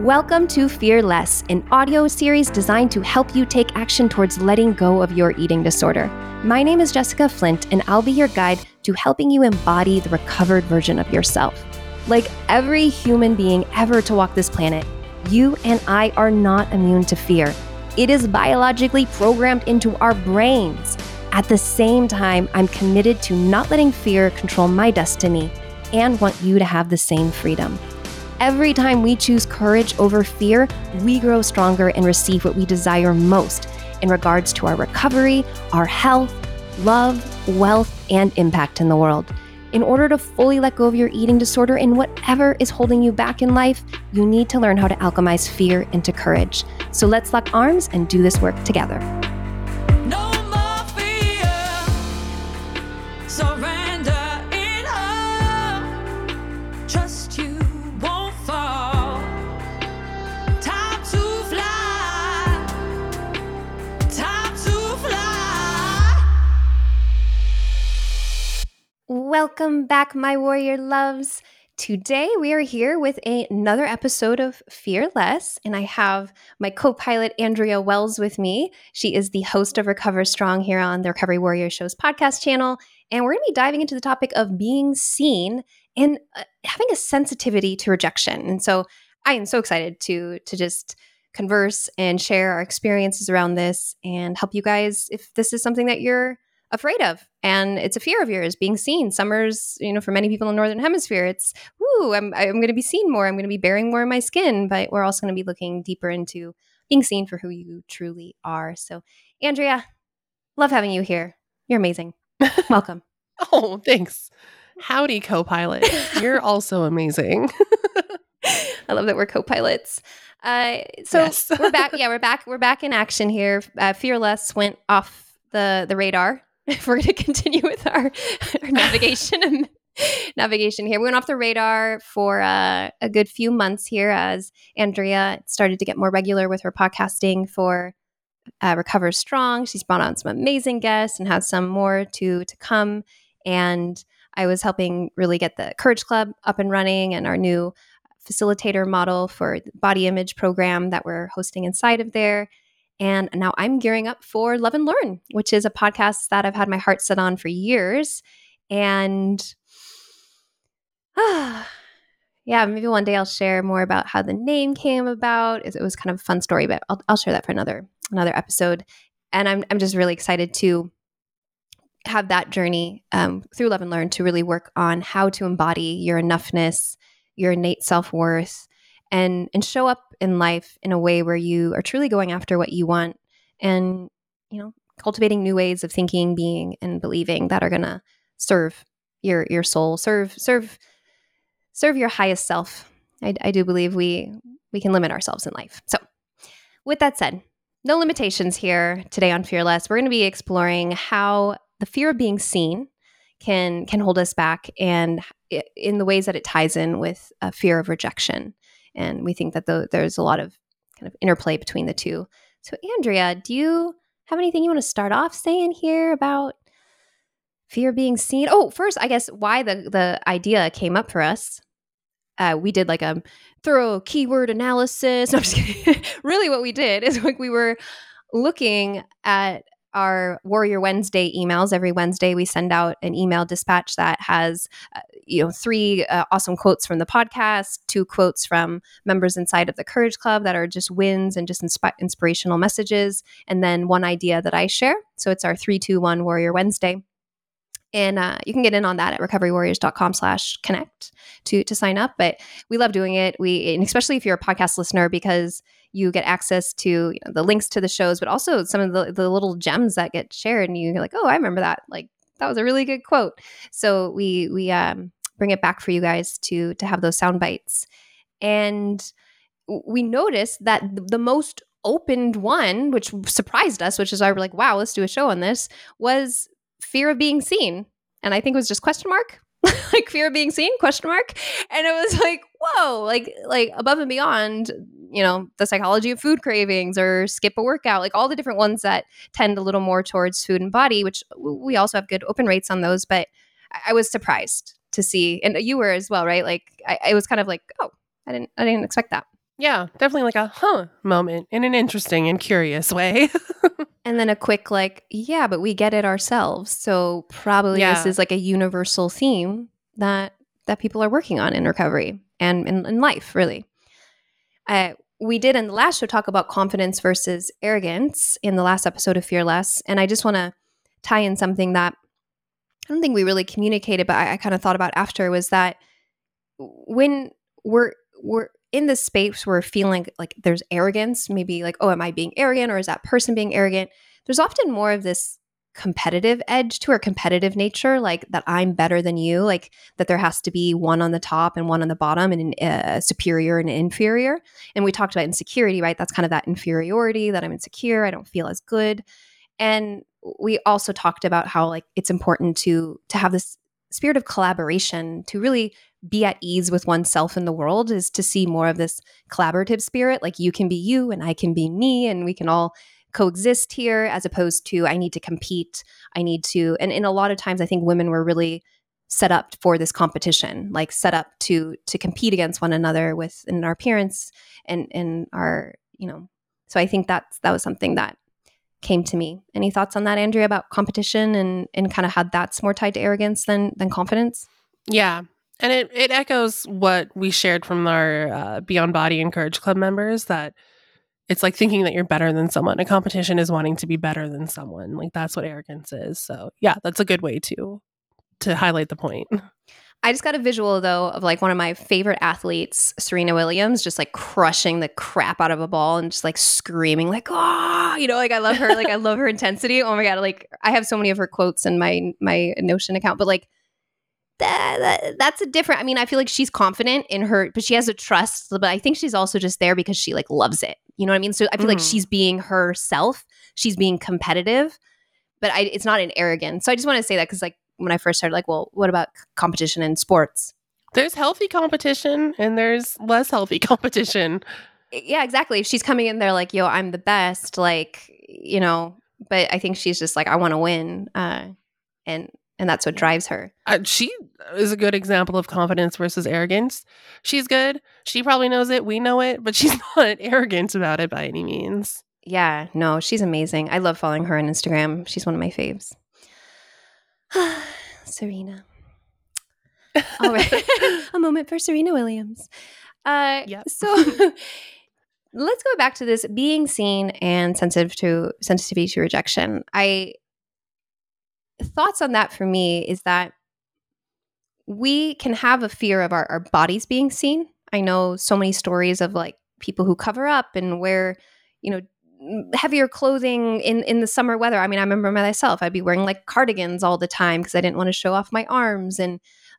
Welcome to Fearless, an audio series designed to help you take action towards letting go of your eating disorder. My name is Jessica Flint, and I'll be your guide to helping you embody the recovered version of yourself. Like every human being ever to walk this planet, you and I are not immune to fear. It is biologically programmed into our brains. At the same time, I'm committed to not letting fear control my destiny and want you to have the same freedom. Every time we choose courage over fear, we grow stronger and receive what we desire most in regards to our recovery, our health, love, wealth, and impact in the world. In order to fully let go of your eating disorder and whatever is holding you back in life, you need to learn how to alchemize fear into courage. So let's lock arms and do this work together. No more fear. Surrender in her. Trust you won't fall. Time to fly. Time to fly. Welcome back, my warrior loves. Today we are here with another episode of Fearless, and I have my co-pilot Andrea Wells with me. She is the host of Recover Strong here on the Recovery Warrior Show's podcast channel, and we're going to be diving into the topic of being seen and having a sensitivity to rejection. And so I am so excited to just converse and share our experiences around this and help you guys if this is something that you're afraid of and it's a fear of yours, being seen. Summer's, for many people in the Northern Hemisphere, it's, I'm going to be seen more. I'm going to be bearing more of my skin, but we're also going to be looking deeper into being seen for who you truly are. So Andrea, love having you here. You're amazing. Welcome. Oh, thanks. Howdy, co-pilot. You're also amazing. I love that we're co-pilots. Yes. We're back. Yeah, we're back in action here. Fearless went off the radar. If we're going to continue with our navigation here, we went off the radar for a good few months here as Andrea started to get more regular with her podcasting for Recover Strong. She's brought on some amazing guests and has some more to come. And I was helping really get the Courage Club up and running and our new facilitator model for the body image program that we're hosting inside of there. And now I'm gearing up for Love and Learn, which is a podcast that I've had my heart set on for years. And yeah, maybe one day I'll share more about how the name came about. It was kind of a fun story, but I'll share that for another episode. And I'm just really excited to have that journey through Love and Learn to really work on how to embody your enoughness, your innate self-worth, and show up in life in a way where you are truly going after what you want and, cultivating new ways of thinking, being, and believing that are going to serve your soul, serve your highest self. I do believe we can limit ourselves in life. So with that said, no limitations here today on Fearless. We're going to be exploring how the fear of being seen can hold us back and in the ways that it ties in with a fear of rejection. And we think that there's a lot of kind of interplay between the two. So Andrea, do you have anything you want to start off saying here about fear of being seen? Oh, first, I guess why the idea came up for us. We did like a thorough keyword analysis. No, I'm just kidding. Really what we did is we were looking at our Warrior Wednesday emails. Every Wednesday, we send out an email dispatch that has, 3 awesome quotes from the podcast, 2 quotes from members inside of the Courage Club that are just wins and just inspirational messages, and then 1 idea that I share. So it's our 3-2-1 Warrior Wednesday. And you can get in on that at recoverywarriors.com/connect to sign up. But we love doing it. And especially if you're a podcast listener, because you get access to the links to the shows, but also some of the little gems that get shared. And you're like, oh, I remember that. Like, that was a really good quote. So we bring it back for you guys to have those sound bites. And we noticed that the most opened one, which surprised us, which is why we're like, wow, let's do a show on this, was fear of being seen. And I think it was just question mark, like fear of being seen, question mark. And it was like, whoa, like above and beyond, the psychology of food cravings or skip a workout, like all the different ones that tend a little more towards food and body, which we also have good open rates on those. But I was surprised to see, and you were as well, right? Like I was kind of like, oh, I didn't expect that. Yeah, definitely like a moment in an interesting and curious way. And then a quick like, yeah, but we get it ourselves. So probably this Yeah. is like a universal theme that people are working on in recovery and in life, really. We did in the last show talk about confidence versus arrogance in the last episode of Fearless. And I just want to tie in something that I don't think we really communicated, but I kind of thought about after was that when we're in this space where we're feeling like there's arrogance, maybe like, oh, am I being arrogant or is that person being arrogant? There's often more of this competitive edge to our competitive nature, like that I'm better than you, like that there has to be one on the top and one on the bottom and an superior and an inferior. And we talked about insecurity, right? That's kind of that inferiority that I'm insecure, I don't feel as good. And we also talked about how like it's important to have this spirit of collaboration to really be at ease with oneself in the world, is to see more of this collaborative spirit, like you can be you and I can be me and we can all coexist here, as opposed to I need to compete, I need to. And a lot of times I think women were really set up for this competition, like set up to compete against one another within our appearance and our, so I think that was something that came to me. Any thoughts on that, Andrea, about competition and kind of how that's more tied to arrogance than confidence? Yeah. And it echoes what we shared from our Beyond Body and Courage Club members, that it's like thinking that you're better than someone. A competition is wanting to be better than someone. Like that's what arrogance is. So yeah, that's a good way to highlight the point. I just got a visual though of like one of my favorite athletes, Serena Williams, just like crushing the crap out of a ball and just like screaming like, oh, like I love her. Like I love her intensity. Oh my God. Like I have so many of her quotes in my Notion account, but like that's a different, I mean, I feel like she's confident in her, but she has a trust, but I think she's also just there because she like loves it. You know what I mean? So I feel like she's being herself. She's being competitive, but it's not an arrogance. So I just want to say that because like when I first started, like, well, what about competition in sports? There's healthy competition and there's less healthy competition. Yeah, exactly. If she's coming in there like, yo, I'm the best, like, but I think she's just like, I want to win. And that's what drives her. She is a good example of confidence versus arrogance. She's good. She probably knows it. We know it, but she's not arrogant about it by any means. Yeah, no, she's amazing. I love following her on Instagram. She's one of my faves. Serena. All right. A moment for Serena Williams. Yep. So let's go back to this being seen and sensitivity to rejection. Thoughts on that for me is that we can have a fear of our bodies being seen. I know so many stories of like people who cover up and wear, heavier clothing in the summer weather. I mean, I remember myself, I'd be wearing like cardigans all the time because I didn't want to show off my arms, and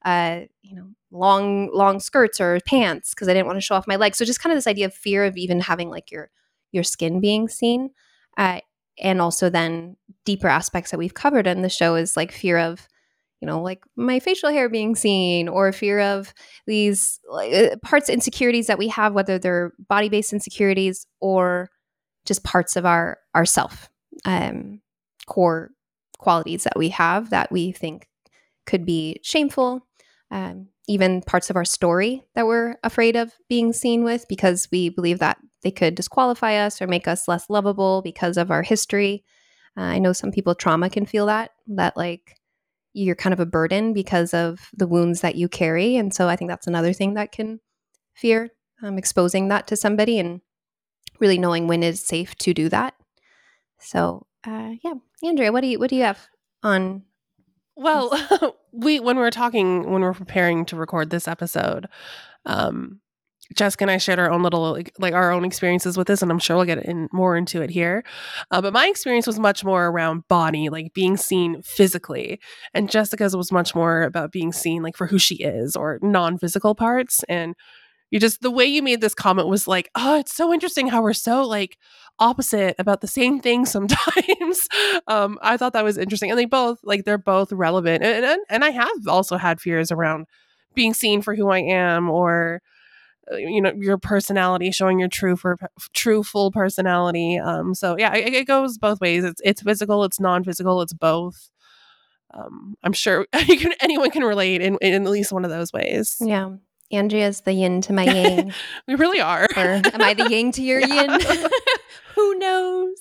long skirts or pants because I didn't want to show off my legs. So just kind of this idea of fear of even having like your skin being seen. And also then deeper aspects that we've covered in the show is like fear of, like my facial hair being seen, or fear of these parts insecurities that we have, whether they're body-based insecurities or just parts of our self, core qualities that we have that we think could be shameful, even parts of our story that we're afraid of being seen with because we believe that they could disqualify us or make us less lovable because of our history. I know some people, trauma can feel that like you're kind of a burden because of the wounds that you carry. And so I think that's another thing that can fear, exposing that to somebody and really knowing when it's safe to do that. So yeah, Andrea, what do you have on? Well, when we're preparing to record this episode, Jessica and I shared our own little like our own experiences with this, and I'm sure we'll get more into it here. But my experience was much more around body, like being seen physically, and Jessica's was much more about being seen like for who she is or non-physical parts. And the way you made this comment was like, oh, it's so interesting how we're so like opposite about the same thing sometimes. I thought that was interesting, and they're both relevant, and I have also had fears around being seen for who I am, or your personality, showing your true full personality. So yeah, it goes both ways. It's physical, it's non-physical, it's both. I'm sure anyone can relate in at least one of those ways. Yeah. Andrea's the yin to my yang. We really are. Or am I the yang to your Yeah. yin? Who knows?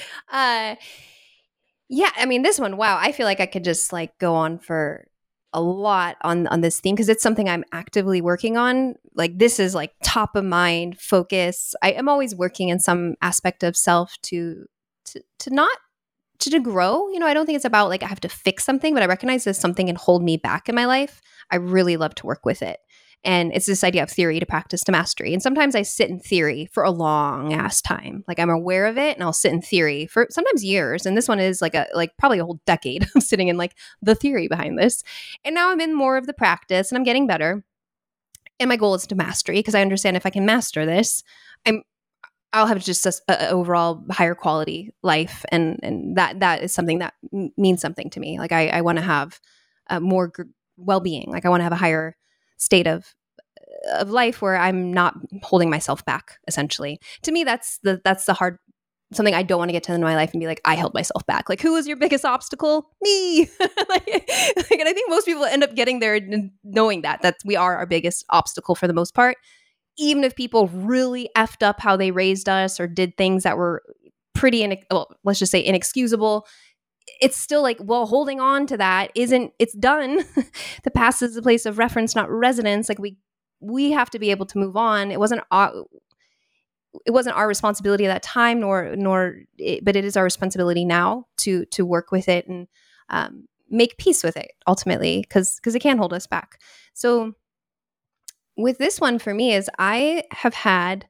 Yeah, I mean, this one, wow, I feel like I could just like go on for a lot on this theme because it's something I'm actively working on. Like this is like top of mind focus. I am always working in some aspect of self to not to grow. You know, I don't think it's about like I have to fix something, but I recognize there's something can hold me back in my life. I really love to work with it. And it's this idea of theory to practice to mastery. And sometimes I sit in theory for a long ass time. Like I'm aware of it and I'll sit in theory for sometimes years. And this one is like probably a whole decade of sitting in like the theory behind this. And now I'm in more of the practice and I'm getting better. And my goal is to mastery because I understand if I can master this, I'll have just a overall higher quality life. And that is something that means something to me. Like I want to have more well-being. Like I want to have a higher state of life where I'm not holding myself back, essentially. To me, that's the hard something I don't want to get to in my life and be like, I held myself back. Like, who was your biggest obstacle? Me. And I think most people end up getting there knowing that we are our biggest obstacle for the most part. Even if people really effed up how they raised us or did things that were pretty, let's just say inexcusable, it's still like, well, holding on to that it's done. The past is a place of reference, not residence. Like we have to be able to move on. It wasn't our responsibility at that time, but it is our responsibility now to work with it and make peace with it ultimately, because it can hold us back. So with this one for me is I have had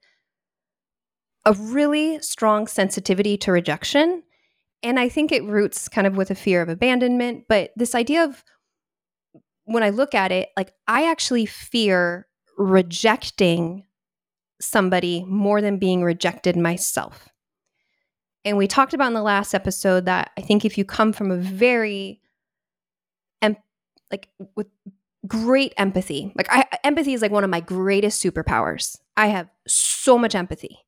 a really strong sensitivity to rejection. And I think it roots kind of with a fear of abandonment. But this idea of when I look at it, like I actually fear rejecting somebody more than being rejected myself. And we talked about in the last episode that I think if you come from a very, with great empathy, like empathy is like one of my greatest superpowers. I have so much empathy.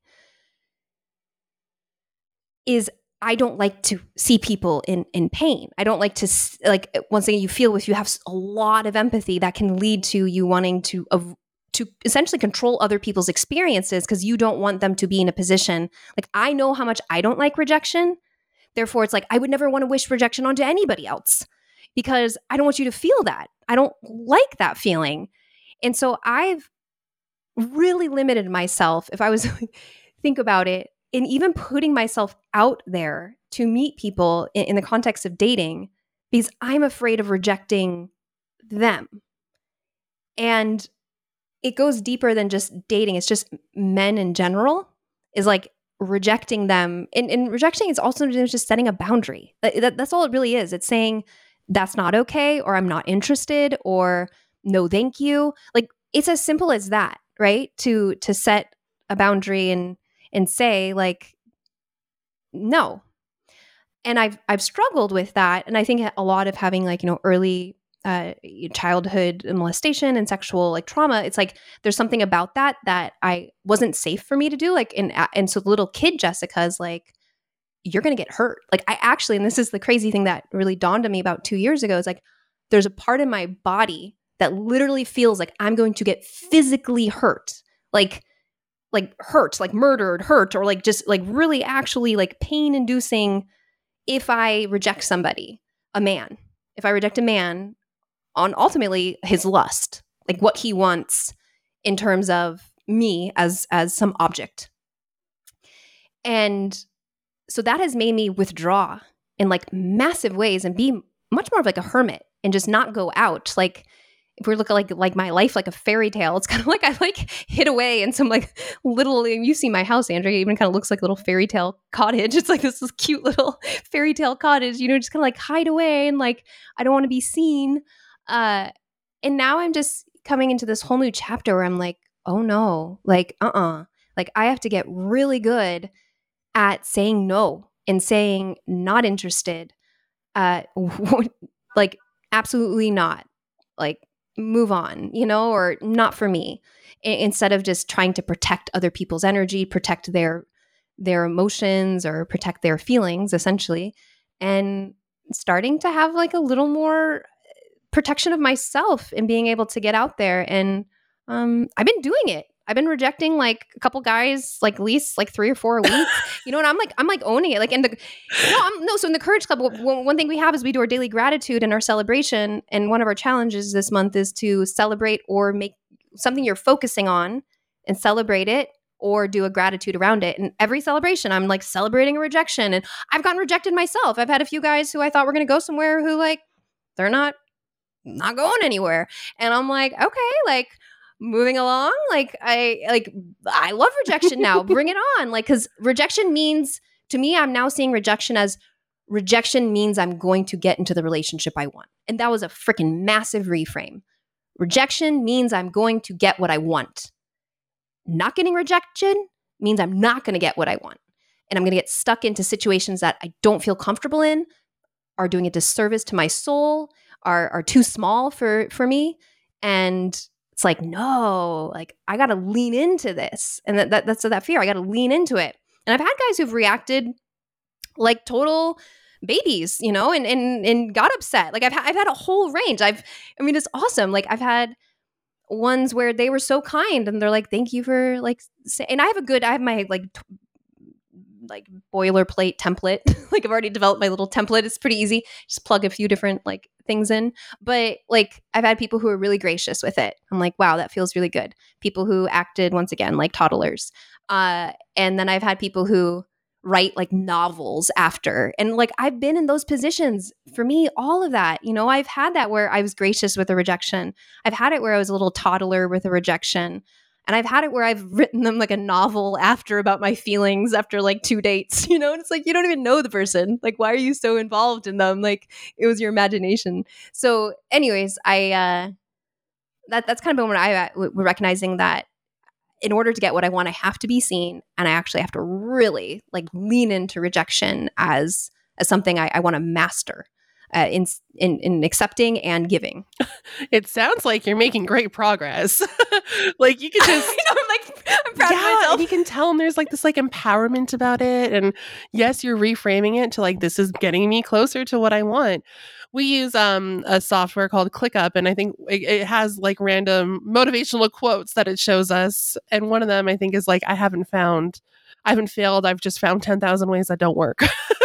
I don't like to see people in pain. I don't like to, like, once again, if you have a lot of empathy, that can lead to you wanting to essentially control other people's experiences because you don't want them to be in a position. Like, I know how much I don't like rejection. Therefore, it's like, I would never want to wish rejection onto anybody else because I don't want you to feel that. I don't like that feeling. And so I've really limited myself, if I was think about it, in even putting myself out there to meet people in the context of dating, because I'm afraid of rejecting them. And it goes deeper than just dating. It's just men in general is like rejecting them. And rejecting is also just setting a boundary. That's all it really is. It's saying that's not okay, or I'm not interested, or no, thank you. Like it's as simple as that, right? To set a boundary and say like, no. And I've struggled with that. And I think a lot of having like, early childhood molestation and sexual like trauma, it's like, there's something about that I wasn't safe for me to do. Like, and so little kid Jessica's like, you're going to get hurt. Like I actually, and this is the crazy thing that really dawned on me about 2 years ago, is like, there's a part in my body that literally feels like I'm going to get physically hurt. Like hurt, like murdered, hurt, or like just like really actually like pain inducing if I reject somebody, a man. If I reject a man on ultimately his lust, like what he wants in terms of me as some object. And so that has made me withdraw in like massive ways and be much more of like a hermit and just not go out. Like if we're looking like my life like a fairy tale, it's kind of like I like hid away in some like little, you see my house, Andrea, it even kind of looks like a little fairy tale cottage. It's like this cute little fairy tale cottage, just kind of like hide away and like I don't want to be seen. And now I'm just coming into this whole new chapter where I'm like, oh no, like like I have to get really good at saying no and saying not interested, like absolutely not, like move on, or not for me, instead of just trying to protect other people's energy, protect their emotions or protect their feelings essentially, and starting to have like a little more protection of myself and being able to get out there and I've been doing it. I've been rejecting like a couple guys, like at least like 3 or 4 a week. You know, and I'm like owning it. Like in the so in the Courage Club, one thing we have is we do our daily gratitude and our celebration. And one of our challenges this month is to celebrate or make something you're focusing on and celebrate it, or do a gratitude around it. And every celebration, I'm like celebrating a rejection. And I've gotten rejected myself. I've had a few guys who I thought were going to go somewhere who like they're not going anywhere. And I'm like, okay, like moving along. Like I love rejection now. Bring it on. Like, because rejection means, to me, I'm now seeing rejection as rejection means I'm going to get into the relationship I want. And that was a freaking massive reframe. Rejection means I'm going to get what I want. Not getting rejection means I'm not going to get what I want. And I'm going to get stuck into situations that I don't feel comfortable in, are doing a disservice to my soul, are too small for me. And it's like, no, like I got to lean into this. And that's that fear. I got to lean into it. And I've had guys who've reacted like total babies, you know, and got upset. Like I've had a whole range. I mean, it's awesome. Like I've had ones where they were so kind and they're like, thank you for like, and I have my like boilerplate template. Like I've already developed my little template. It's pretty easy. Just plug a few different like things in. But like I've had people who are really gracious with it. I'm like, wow, that feels really good. People who acted once again like toddlers. And then I've had people who write like novels after. And like I've been in those positions. For me, all of that, you know, I've had that where I was gracious with a rejection. I've had it where I was a little toddler with a rejection. And I've had it where I've written them like a novel after about my feelings after like 2 dates, you know? And it's like, you don't even know the person. Like, why are you so involved in them? Like, it was your imagination. So anyways, that's kind of been when we're recognizing that in order to get what I want, I have to be seen. And I actually have to really like lean into rejection as something I want to master. In accepting and giving. It sounds like you're making great progress. Like you could just, I'm proud of myself. And you can tell there's like this like empowerment about it. And yes, you're reframing it to like, this is getting me closer to what I want. We use a software called ClickUp, and I think it has like random motivational quotes that it shows us. And one of them I think is like, I haven't failed. I've just found 10,000 ways that don't work.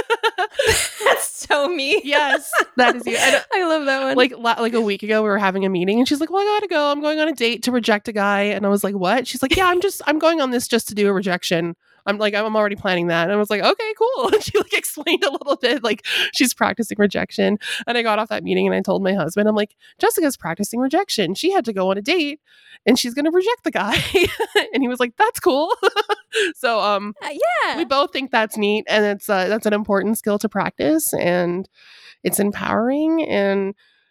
That's so me. Yes, that is you. I love that one. Like a week ago, we were having a meeting, and she's like, "Well, I gotta go. I'm going on a date to reject a guy." And I was like, "What?" She's like, "Yeah, I'm going on this just to do a rejection. I'm already planning that." And I was like, "Okay, cool." And she like explained a little bit, like she's practicing rejection. And I got off that meeting, and I told my husband, I'm like, "Jessica's practicing rejection. She had to go on a date, and she's gonna reject the guy." And he was like, "That's cool." So yeah, we both think that's neat, and that's an important skill to practice, and it's empowering, and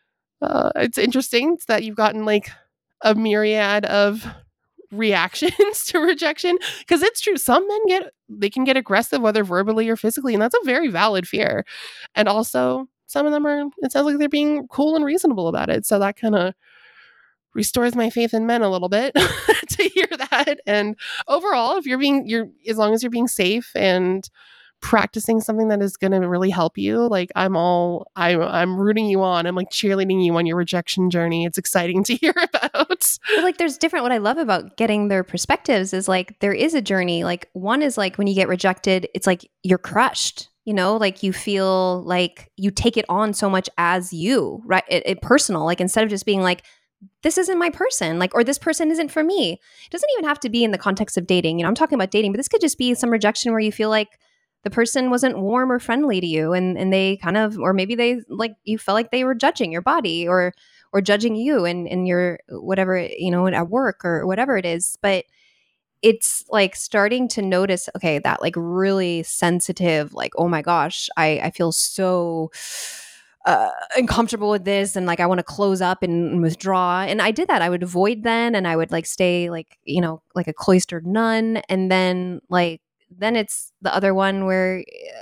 it's interesting that you've gotten like a myriad of reactions to rejection, because it's true, some men can get aggressive, whether verbally or physically, and that's a very valid fear. And also some of them it sounds like they're being cool and reasonable about it, so that kind of restores my faith in men a little bit to hear that. And overall, if as long as you're being safe and practicing something that is going to really help you, like I'm rooting you on. I'm like cheerleading you on your rejection journey. It's exciting to hear about. Well, like there's different, what I love about getting their perspectives is like there is a journey. Like one is like when you get rejected, it's like you're crushed, you know, like you feel like you take it on so much as you, right? It personal, like instead of just being like, this isn't my person, like, or this person isn't for me. It doesn't even have to be in the context of dating. You know, I'm talking about dating, but this could just be some rejection where you feel like the person wasn't warm or friendly to you, and they kind of, or maybe they like, you felt like they were judging your body or judging you and your whatever, you know, at work or whatever it is. But it's like starting to notice, okay, that like really sensitive, like, oh my gosh, I feel so uncomfortable with this, and like I want to close up and withdraw. And I did that. I would avoid then, and I would like stay like, you know, like a cloistered nun. And then it's the other one where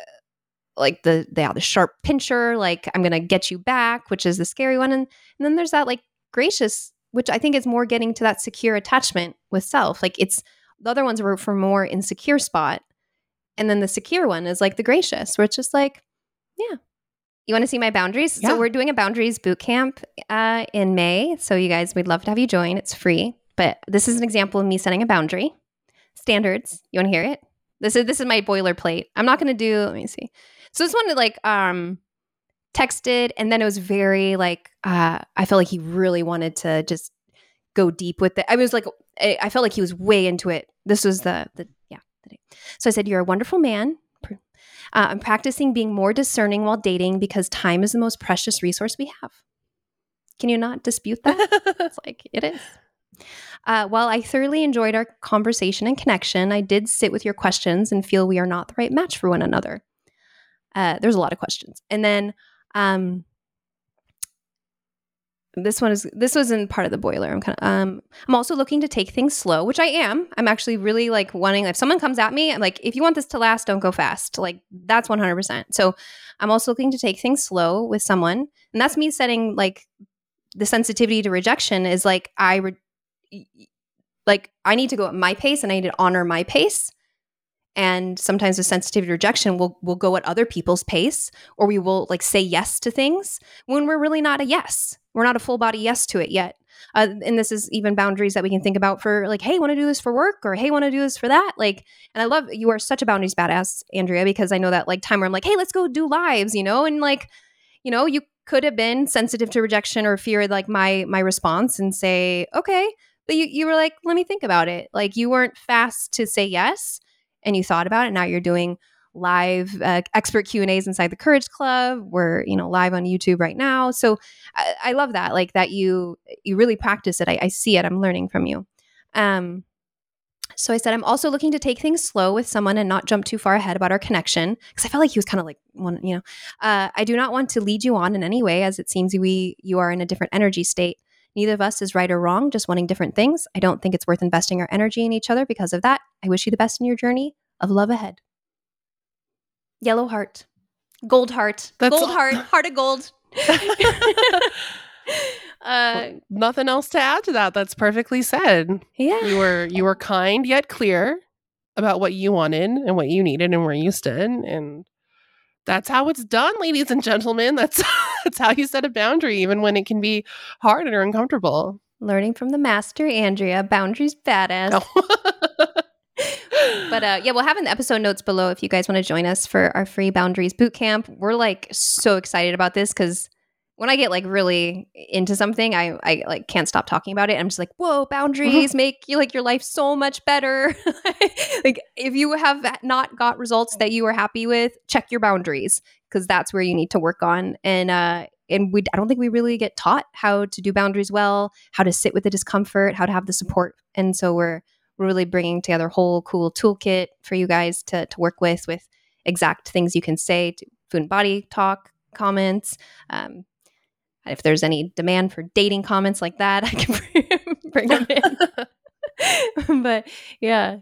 like the sharp pincher, like I'm gonna get you back, which is the scary one. And then there's that like gracious, which I think is more getting to that secure attachment with self. Like it's the other ones were for more insecure spot, and then the secure one is like the gracious, where it's just like, yeah. You want to see my boundaries? Yeah. So we're doing a boundaries boot camp in May. So you guys, we'd love to have you join. It's free. But this is an example of me setting a boundary. Standards. You want to hear it? This is my boilerplate. I'm not going to do. Let me see. So this one like texted, and then it was very like I felt like he really wanted to just go deep with it. I was like, I felt like he was way into it. This was the day. So I said, "You're a wonderful man. I'm practicing being more discerning while dating because time is the most precious resource we have." Can you not dispute that? It's like, it is. While I thoroughly enjoyed our conversation and connection, I did sit with your questions and feel we are not the right match for one another. There's a lot of questions. And then this wasn't part of the boiler. I'm also looking to take things slow, which I am. I'm actually really like wanting, if someone comes at me, I'm like, if you want this to last, don't go fast. Like that's 100%. So I'm also looking to take things slow with someone. And that's me setting like the sensitivity to rejection is like, I need to go at my pace and I need to honor my pace. And sometimes the sensitivity to rejection will go at other people's pace, or we will like say yes to things when we're really not a yes. We're not a full body yes to it yet. And this is even boundaries that we can think about for like, hey, want to do this for work, or hey, want to do this for that. Like, and I love, you are such a boundaries badass, Andrea, because I know that like time where I'm like, hey, let's go do lives, and like, you could have been sensitive to rejection or fear, like my response, and say, okay, but you were like, let me think about it. Like you weren't fast to say yes, and you thought about it. Now you're doing live expert Q&As inside the Courage Club. We're live on YouTube right now. So I love that, like that you really practice it. I see it. I'm learning from you. So I said, I'm also looking to take things slow with someone and not jump too far ahead about our connection, because I felt like he was kind of like, I do not want to lead you on in any way, as it seems you are in a different energy state. Neither of us is right or wrong, just wanting different things. I don't think it's worth investing our energy in each other because of that. I wish you the best in your journey of love ahead. Yellow heart. Gold heart. Gold heart. Heart of gold. Nothing else to add to that. That's perfectly said. Yeah. You were kind yet clear about what you wanted and what you needed and where you stood. And that's how it's done, ladies and gentlemen. That's how you set a boundary, even when it can be hard or uncomfortable. Learning from the master, Andrea. Boundaries badass. Oh. But we'll have in the episode notes below if you guys want to join us for our free boundaries bootcamp. We're like so excited about this because when I get like really into something, I like can't stop talking about it. I'm just like, whoa, boundaries make you like your life so much better. Like if you have not got results that you are happy with, check your boundaries, because that's where you need to work on. And I don't think we really get taught how to do boundaries well, how to sit with the discomfort, how to have the support. And so we're really bringing together a whole cool toolkit for you guys to work with exact things you can say to food and body talk comments. If there's any demand for dating comments like that, I can bring them in. But yeah.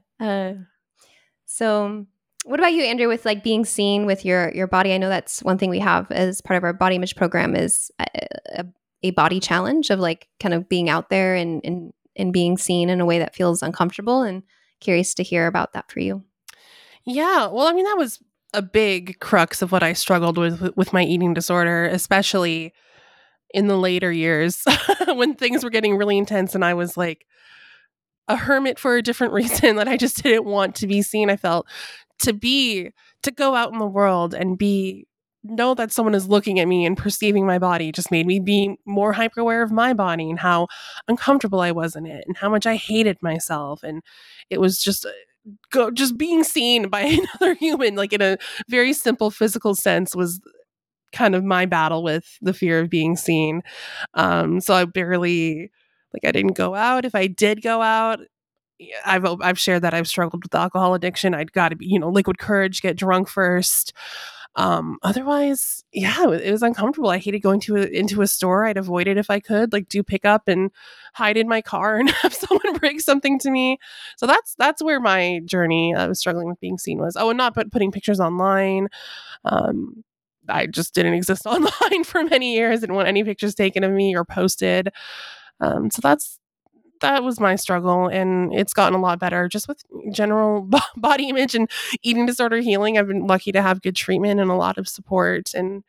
So what about you, Andrea, with like being seen with your body? I know that's one thing we have as part of our body image program is a body challenge of like kind of being out there and being seen in a way that feels uncomfortable, and curious to hear about that for you. Yeah. Well, I mean, that was a big crux of what I struggled with my eating disorder, especially in the later years when things were getting really intense and I was like a hermit for a different reason, that I just didn't want to be seen. I felt to go out in the world and know that someone is looking at me and perceiving my body just made me be more hyper aware of my body and how uncomfortable I was in it and how much I hated myself. And it was just being seen by another human, like in a very simple physical sense, was kind of my battle with the fear of being seen. So I didn't go out. If I did go out, I've shared that I've struggled with alcohol addiction. I'd got to be, liquid courage, get drunk first. Otherwise, yeah, it was uncomfortable. I hated going into a store. I'd avoid it if I could, like do pickup and hide in my car and have someone break something to me. So that's where my journey of struggling with being seen was. Oh, and not putting pictures online. I just didn't exist online for many years. Didn't want any pictures taken of me or posted. So that was my struggle, and it's gotten a lot better just with general body image and eating disorder healing. I've been lucky to have good treatment and a lot of support and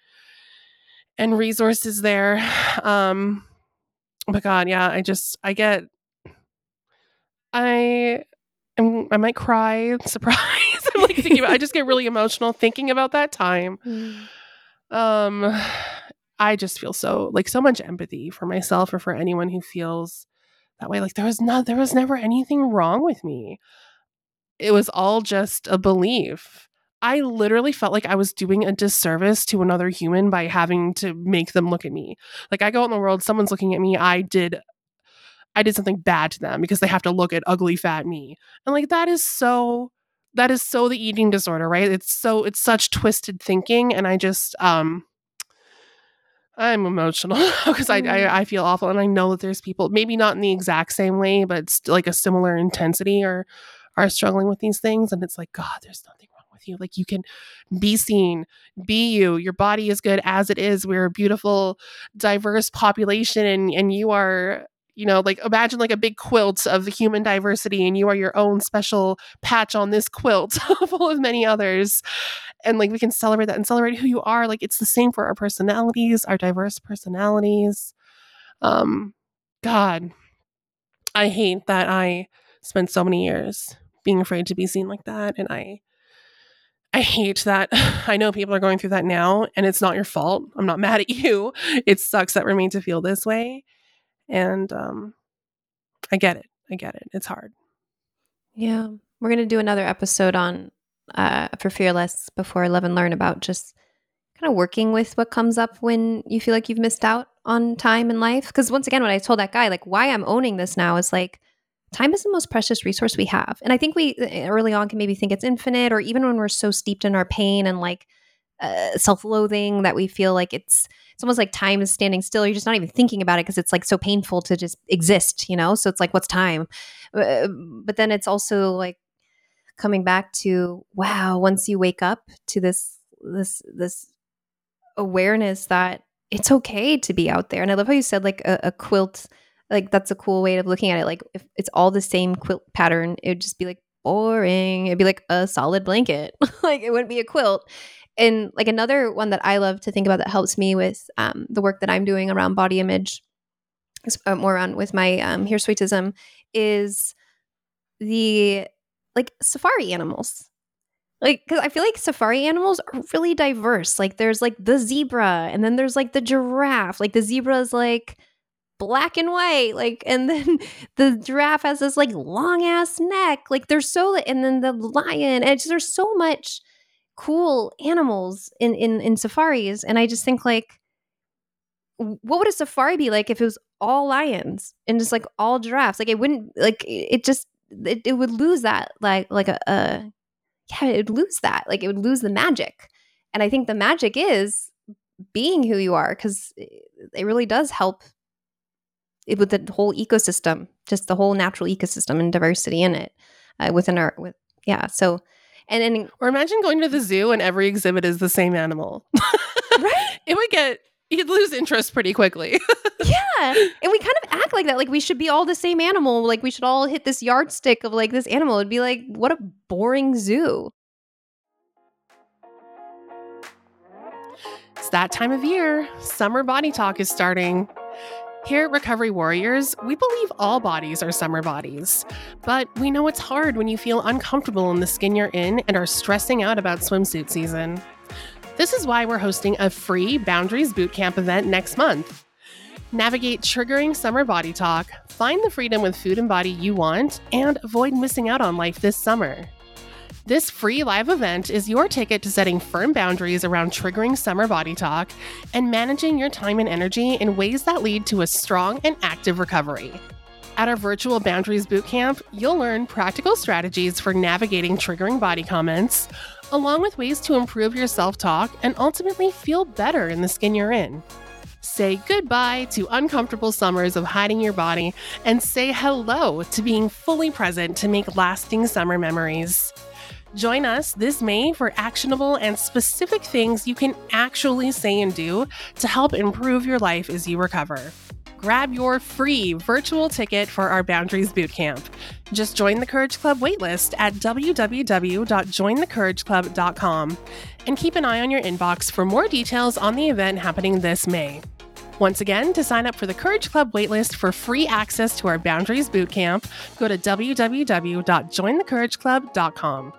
resources there. But God, yeah, I get I might cry, surprise. I'm like thinking I just get really emotional thinking about that time. I just feel so much empathy for myself or for anyone who feels that way. Like there was never anything wrong with me. It was all just a belief. I literally felt like I was doing a disservice to another human by having to make them look at me. Like I go out in the world, someone's looking at me, I did something bad to them because they have to look at ugly fat me. And like that is so the eating disorder, right? It's such twisted thinking. And I just I'm emotional because I feel awful. And I know that there's people, maybe not in the exact same way, but it's like a similar intensity or are struggling with these things. And it's like, God, there's nothing wrong with you. Like you can be seen, be you. Your body is good as it is. We're a beautiful, diverse population. And you are, like imagine like a big quilt of human diversity and you are your own special patch on this quilt full of many others. And like we can celebrate that and celebrate who you are. Like it's the same for our personalities, our diverse personalities. God, I hate that I spent so many years being afraid to be seen like that. And I hate that I know people are going through that now and it's not your fault. I'm not mad at you. It sucks that we're made to feel this way. And I get it. It's hard. Yeah. We're going to do another episode on for Fearless before Love and Learn about just kind of working with what comes up when you feel like you've missed out on time in life. Because once again, when I told that guy, like why I'm owning this now is like time is the most precious resource we have. And I think we early on can maybe think it's infinite, or even when we're so steeped in our pain and like self-loathing that we feel like it's almost like time is standing still. You're just not even thinking about it because it's like so painful to just exist, So it's like, what's time? But then it's also like coming back to, wow, once you wake up to this awareness that it's okay to be out there. And I love how you said like a quilt, like that's a cool way of looking at it. Like if it's all the same quilt pattern, it would just be like boring. It'd be like a solid blanket. Like it wouldn't be a quilt. And like another one that I love to think about that helps me with the work that I'm doing around body image, more around with my Here Sweetism, is the like safari animals. Like, because I feel like safari animals are really diverse. Like there's like the zebra and then there's like the giraffe. Like the zebra is like black and white, like, and then the giraffe has this like long ass neck. Like there's and then the lion. And there's so much cool animals in safaris. And I just think like, what would a safari be like if it was all lions and just like all giraffes? Like it wouldn't, like it would lose that it would lose that. Like it would lose the magic. And I think the magic is being who you are, because it really does help with the whole ecosystem, just the whole natural ecosystem and diversity in it So, and then, or imagine going to the zoo and every exhibit is the same animal. Right? You'd lose interest pretty quickly. Yeah. And we kind of act like that. Like we should be all the same animal. Like we should all hit this yardstick of like this animal. It'd be like, what a boring zoo. It's that time of year. Summer body talk is starting. Here at Recovery Warriors, we believe all bodies are summer bodies. But we know it's hard when you feel uncomfortable in the skin you're in and are stressing out about swimsuit season. This is why we're hosting a free Boundaries Bootcamp event next month. Navigate triggering summer body talk, find the freedom with food and body you want, and avoid missing out on life this summer. This free live event is your ticket to setting firm boundaries around triggering summer body talk and managing your time and energy in ways that lead to a strong and active recovery. At our virtual Boundaries Bootcamp, you'll learn practical strategies for navigating triggering body comments, along with ways to improve your self-talk and ultimately feel better in the skin you're in. Say goodbye to uncomfortable summers of hiding your body and say hello to being fully present to make lasting summer memories. Join us this May for actionable and specific things you can actually say and do to help improve your life as you recover. Grab your free virtual ticket for our Boundaries Bootcamp. Just join the Courage Club waitlist at www.jointhecourageclub.com and keep an eye on your inbox for more details on the event happening this May. Once again, to sign up for the Courage Club waitlist for free access to our Boundaries Bootcamp, go to www.jointhecourageclub.com.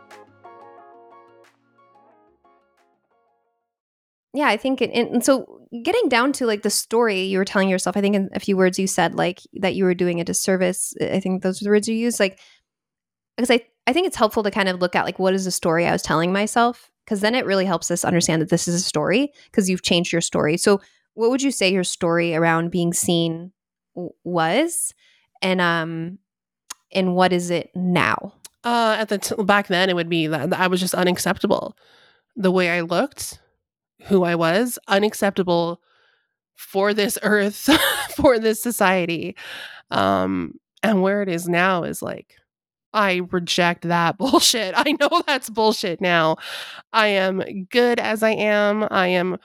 Yeah, I think, and so getting down to like the story you were telling yourself, I think in a few words you said like that you were doing a disservice. I think those are the words you used. Like, because I think it's helpful to kind of look at like, what is the story I was telling myself? Because then it really helps us understand that this is a story because you've changed your story. So what would you say your story around being seen was? And what is it now? Back then, it would be that I was just unacceptable. The way I looked, who I was, unacceptable for this earth, for this society. And where it is now is like, I reject that bullshit. I know that's bullshit now. I am good as I am. I am.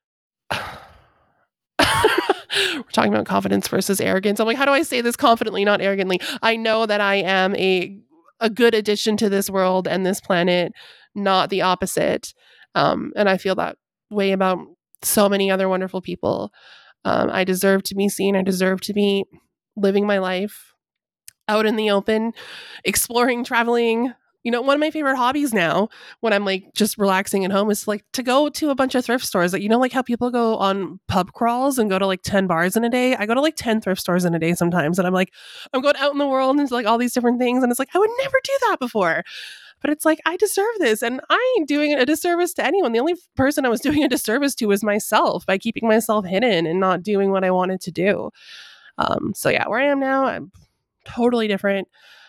We're talking about confidence versus arrogance. I'm like, how do I say this confidently, not arrogantly? I know that I am a good addition to this world and this planet, not the opposite. And I feel that way about so many other wonderful people. I deserve to be seen. I deserve to be living my life out in the open, exploring, traveling. One of my favorite hobbies now when I'm like just relaxing at home is like to go to a bunch of thrift stores. Like, like how people go on pub crawls and go to like 10 bars in a day. I go to like 10 thrift stores in a day sometimes. And I'm like, I'm going out in the world and it's like all these different things. And it's like, I would never do that before. But it's like, I deserve this. And I ain't doing a disservice to anyone. The only person I was doing a disservice to was myself by keeping myself hidden and not doing what I wanted to do. So yeah, where I am now, I'm totally different.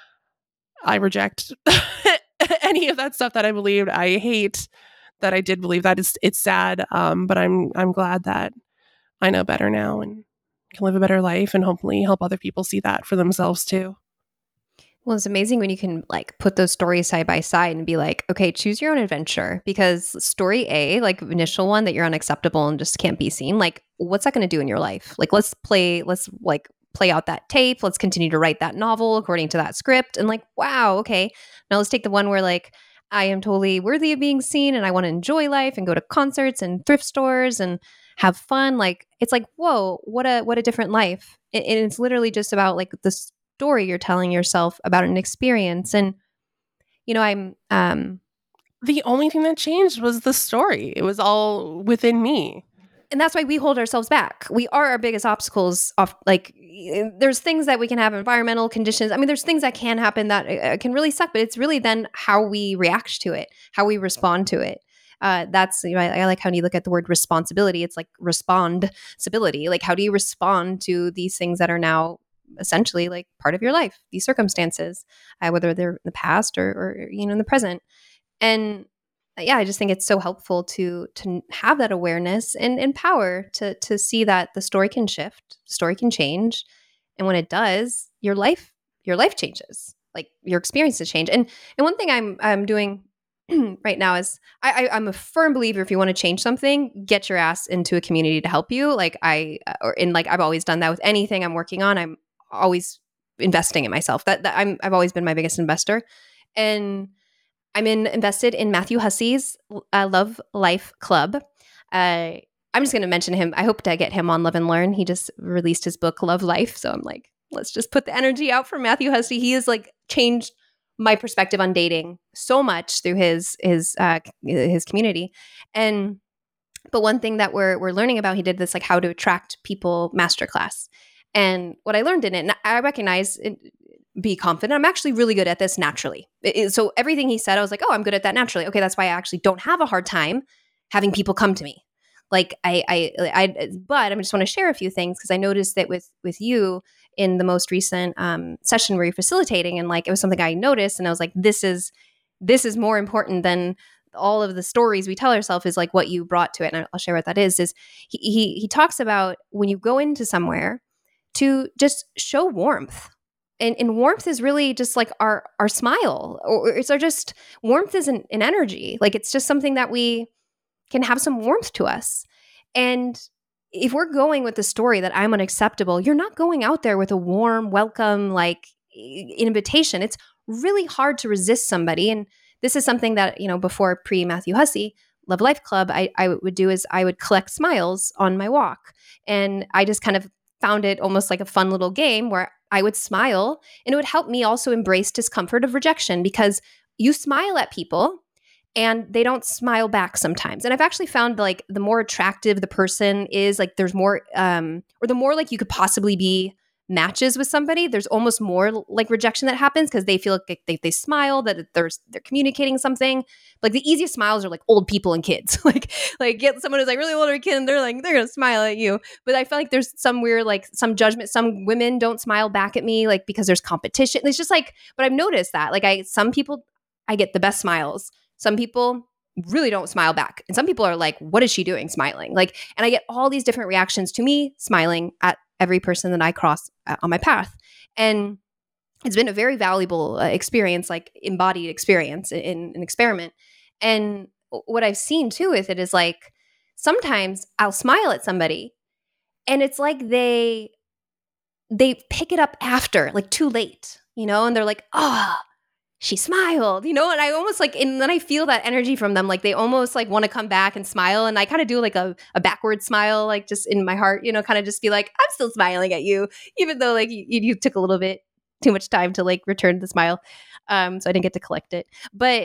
I reject any of that stuff that I believed. I hate that I did believe that. It's sad, but I'm glad that I know better now and can live a better life and hopefully help other people see that for themselves too. Well, it's amazing when you can like put those stories side by side and be like, okay, choose your own adventure. Because story A, like initial one that you're unacceptable and just can't be seen, like what's that going to do in your life? Like let's play out that tape. Let's continue to write that novel according to that script. And like, wow, okay. Now let's take the one where like, I am totally worthy of being seen and I want to enjoy life and go to concerts and thrift stores and have fun. Like, it's like, whoa, what a different life. And it's literally just about like the story you're telling yourself about an experience. And, I'm, the only thing that changed was the story. It was all within me. And that's why we hold ourselves back. We are our biggest obstacles off. Like there's things that we can have, environmental conditions. I mean, there's things that can happen that can really suck, but it's really then how we react to it, how we respond to it. That's, I like how you look at the word responsibility. It's like responsibility. Like how do you respond to these things that are now essentially like part of your life, these circumstances, whether they're in the past or in the present. And yeah, I just think it's so helpful to have that awareness and power to see that the story can shift, story can change, and when it does, your life changes, like your experiences change. And one thing I'm doing right now is I'm a firm believer if you want to change something, get your ass into a community to help you. Like I've always done that with anything I'm working on. I'm always investing in myself. I've always been my biggest investor, and I'm invested in Matthew Hussey's Love Life Club. I'm just going to mention him. I hope to get him on Love and Learn. He just released his book, Love Life. So I'm like, let's just put the energy out for Matthew Hussey. He has like changed my perspective on dating so much through his community. But one thing that we're learning about, he did this like how to attract people masterclass. And what I learned in it, and I recognize it, be confident. I'm actually really good at this naturally. So everything he said, I was like, oh, I'm good at that naturally. Okay, that's why I actually don't have a hard time having people come to me. Like but I just want to share a few things because I noticed that with you in the most recent session where you're facilitating, and like it was something I noticed, and I was like, this is more important than all of the stories we tell ourselves. Is like what you brought to it, and I'll share what that is. Is he talks about when you go into somewhere to just show warmth. And warmth is really just like our smile, or it's just warmth is an energy. Like it's just something that we can have some warmth to us. And if we're going with the story that I'm unacceptable, you're not going out there with a warm welcome, like invitation. It's really hard to resist somebody. And this is something that, before pre-Matthew Hussey, Love Life Club, I would do is I would collect smiles on my walk. And I just kind of found it almost like a fun little game where I would smile, and it would help me also embrace discomfort of rejection, because you smile at people and they don't smile back sometimes. And I've actually found like the more attractive the person is, like there's more or the more like you could possibly be matches with somebody, there's almost more like rejection that happens because they feel like they smile, that they're communicating something. Like the easiest smiles are like old people and kids. like get someone who's like really older kid and they're gonna smile at you. But I feel like there's some weird like some judgment. Some women don't smile back at me like because there's competition. It's just like, but I've noticed that like some people I get the best smiles. Some people really don't smile back. And some people are like, what is she doing smiling? Like, and I get all these different reactions to me smiling at every person that I cross on my path. And it's been a very valuable experience, like embodied experience in an experiment. And what I've seen too with it is like, sometimes I'll smile at somebody and it's like they pick it up after, like too late, and they're like, she smiled, and I almost like, and then I feel that energy from them. Like they almost like want to come back and smile. And I kind of do like a backward smile, like just in my heart, kind of just be like, I'm still smiling at you, even though like you took a little bit too much time to like return the smile. So I didn't get to collect it. But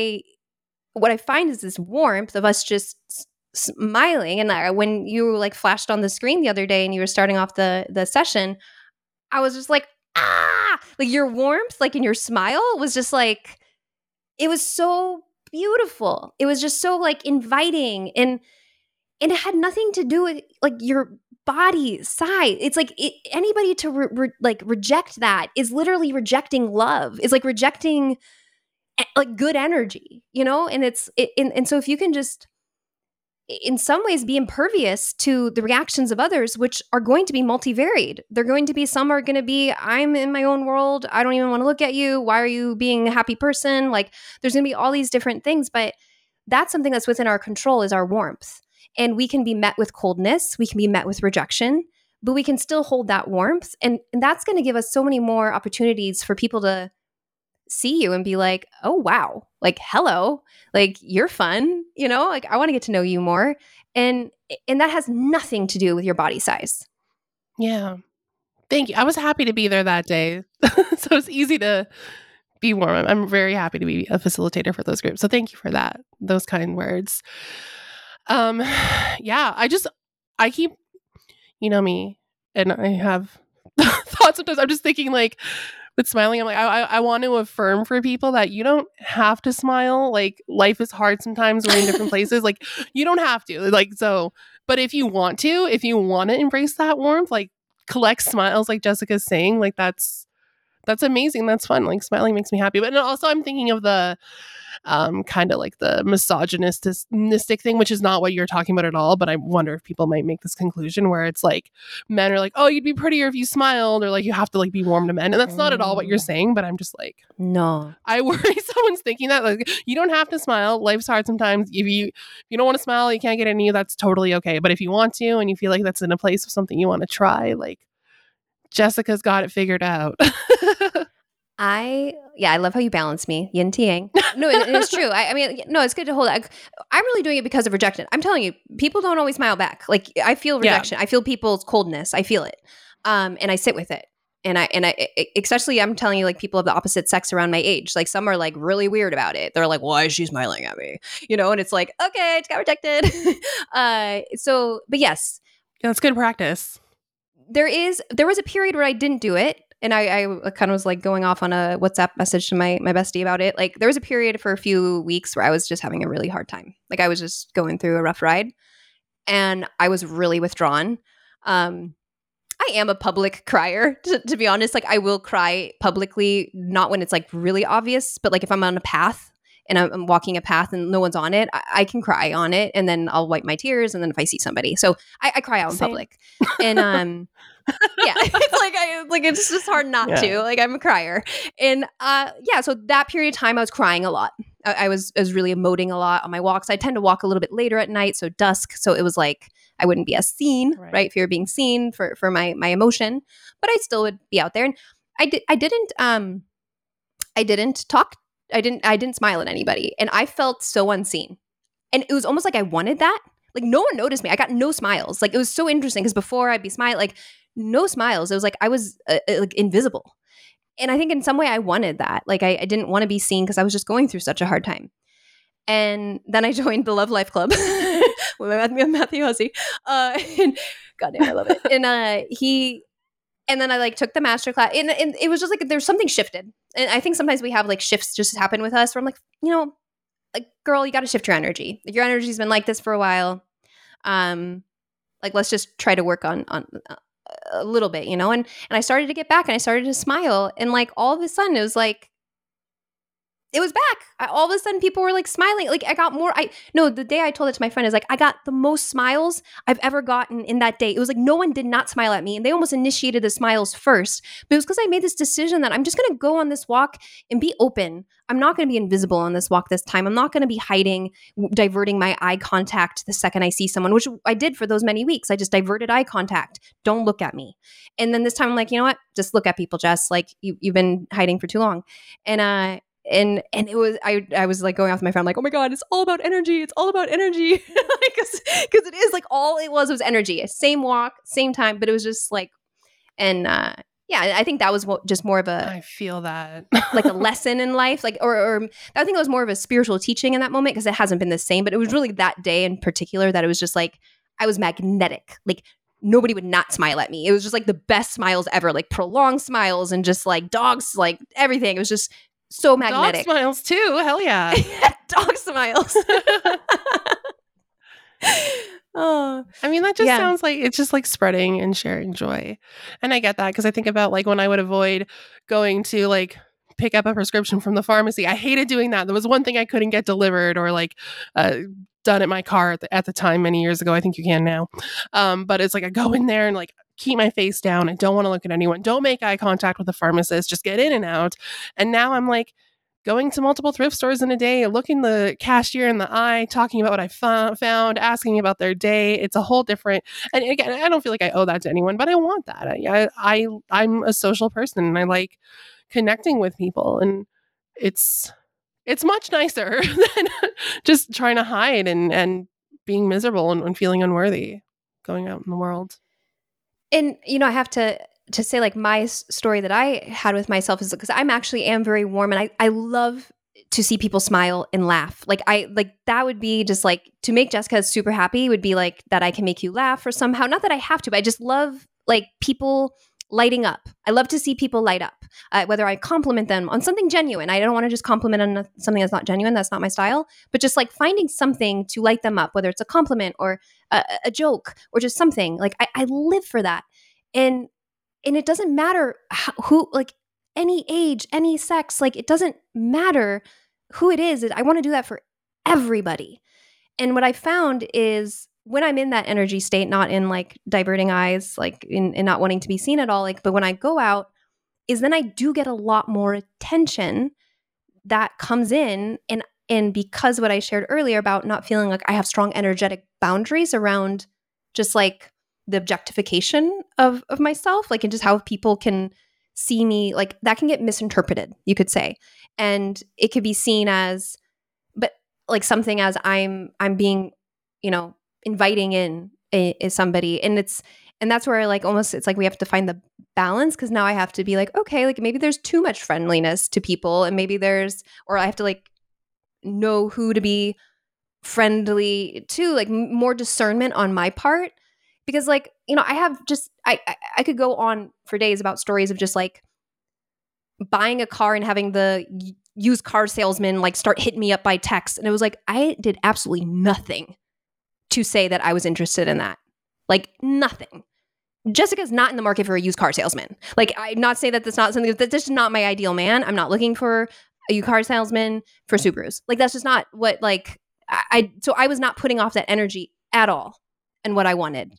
what I find is this warmth of us just smiling. And when you like flashed on the screen the other day and you were starting off the session, I was just like, like your warmth, like in your smile was just like, it was so beautiful. It was just so like inviting, and it had nothing to do with like your body size. It's like anybody to like reject that is literally rejecting love. It's like rejecting like good energy, and and so if you can just in some ways be impervious to the reactions of others, which are going to be multivaried. They're going to be, some are going to be, I'm in my own world. I don't even want to look at you. Why are you being a happy person? Like there's going to be all these different things, but that's something that's within our control is our warmth. And we can be met with coldness. We can be met with rejection, but we can still hold that warmth. And that's going to give us so many more opportunities for people to see you and be like, oh, wow, like, hello, like you're fun, like I want to get to know you more. And that has nothing to do with your body size. Yeah. Thank you. I was happy to be there that day. So it's easy to be warm. I'm very happy to be a facilitator for those groups. So thank you for that. Those kind words. Yeah, I keep, me, and I have thoughts sometimes. I'm just thinking like, with smiling, I'm like, I want to affirm for people that you don't have to smile. Like life is hard sometimes. We're in different places. Like you don't have to. Like so, but if you want to embrace that warmth, like collect smiles, like Jessica's saying, like that's amazing. That's fun. Like smiling makes me happy. But also, I'm thinking of the kind of like the misogynistic thing, which is not what you're talking about at all. But I wonder if people might make this conclusion where it's like men are like, oh, you'd be prettier if you smiled, or like you have to like be warm to men, and that's not at all what you're saying. But I'm just like, no, I worry someone's thinking that like you don't have to smile. Life's hard sometimes. If you don't want to smile, you can't get any. That's totally okay. But if you want to, and you feel like that's in a place of something you want to try, like Jessica's got it figured out. I love how you balance me, yin to yang. No, it's true. I mean, no, it's good to hold. I'm really doing it because of rejection. I'm telling you, people don't always smile back. Like I feel rejection. Yeah. I feel people's coldness. I feel it, and I sit with it. And I especially, I'm telling you, like people of the opposite sex around my age, like some are like really weird about it. They're like, why is she smiling at me? And it's like, okay, I just got rejected. But yes, that's good practice. There was a period where I didn't do it. And I kind of was like going off on a WhatsApp message to my bestie about it. Like there was a period for a few weeks where I was just having a really hard time. Like I was just going through a rough ride and I was really withdrawn. I am a public crier, to be honest. Like I will cry publicly, not when it's like really obvious, but like if I'm on a path and I'm walking a path and no one's on it, I can cry on it and then I'll wipe my tears. And then if I see somebody, so I cry out in public. And yeah, it's like it's just hard not to. Like I'm a crier, and so that period of time I was crying a lot. I was really emoting a lot on my walks. I tend to walk a little bit later at night, so dusk. So it was like I wouldn't be as seen, right? Fear of being seen for my emotion, but I still would be out there. And I didn't talk. I didn't smile at anybody, and I felt so unseen. And it was almost like I wanted that. Like no one noticed me. I got no smiles. Like it was so interesting because before I'd be smiling, like no smiles. It was like I was like invisible. And I think in some way I wanted that. Like I didn't want to be seen because I was just going through such a hard time. And then I joined the Love Life Club with Matthew Hussey. And goddamn, I love it. And then I like took the master class, and it was just like there's something shifted. And I think sometimes we have like shifts just happen with us where I'm like, like girl, you got to shift your energy. Like, your energy's been like this for a while. Like let's just try to work on a little bit, and I started to get back and I started to smile, and like all of a sudden it was like it was back. All of a sudden people were like smiling. Like I got more. The day I told it to my friend is like I got the most smiles I've ever gotten in that day. It was like no one did not smile at me, and they almost initiated the smiles first. But it was because I made this decision that I'm just going to go on this walk and be open. I'm not going to be invisible on this walk this time. I'm not going to be hiding, diverting my eye contact the second I see someone, which I did for those many weeks. I just diverted eye contact. Don't look at me. And then this time I'm like, you know what? Just look at people, Jess. Like you've been hiding for too long. And it was I was like going off with my friend, like, oh my God, it's all about energy. It's all about energy. Because it is like all it was energy. Same walk, same time, but it was just like, and yeah, I think that was just more of I feel that like a lesson in life, like or I think it was more of a spiritual teaching in that moment because it hasn't been the same. But it was really that day in particular that it was just like I was magnetic. Like nobody would not smile at me. It was just like the best smiles ever, like prolonged smiles and just like dogs, like everything. It was just so magnetic. Dog smiles too. Hell yeah. Dog smiles. Oh, I mean, that just sounds like it's just like spreading and sharing joy. And I get that because I think about like when I would avoid going to like pick up a prescription from the pharmacy. I hated doing that. There was one thing I couldn't get delivered or like done at my car at the time many years ago. I think you can now. But it's like I go in there and like keep my face down. I don't want to look at anyone. Don't make eye contact with the pharmacist. Just get in and out. And now I'm like going to multiple thrift stores in a day, looking the cashier in the eye, talking about what I found, asking about their day. It's a whole different. And again, I don't feel like I owe that to anyone, but I want that. I'm a social person and I like connecting with people, and it's much nicer than just trying to hide and being miserable and feeling unworthy going out in the world. And I have to say, like, my story that I had with myself is because I'm actually am very warm, and I love to see people smile and laugh. Like that would be just like to make Jessica super happy would be like that I can make you laugh or somehow. Not that I have to, but I just love like people lighting up. I love to see people light up, whether I compliment them on something genuine. I don't want to just compliment on something that's not genuine. That's not my style. But just like finding something to light them up, whether it's a compliment or a joke or just something. Like I live for that. And it doesn't matter who, like any age, any sex, like it doesn't matter who it is. I want to do that for everybody. And what I found is when I'm in that energy state, not in like diverting eyes, like in not wanting to be seen at all, like, but when I go out is then I do get a lot more attention that comes in. And because what I shared earlier about not feeling like I have strong energetic boundaries around just like the objectification of myself, like, and just how people can see me, like that can get misinterpreted, you could say. And it could be seen as, but like something as I'm being, inviting in is somebody. And that's where like almost it's like we have to find the balance, because now I have to be like, okay, like maybe there's too much friendliness to people, and maybe or I have to like know who to be friendly to, like more discernment on my part. Because like, I have just, I could go on for days about stories of just like buying a car and having the used car salesman like start hitting me up by text. And it was like, I did absolutely nothing to say that I was interested in that. Like nothing. Jessica's not in the market for a used car salesman. Like I'm not saying that that's not something that's just not my ideal man. I'm not looking for a used car salesman for Subarus. Like that's just not what like so I was not putting off that energy at all and what I wanted.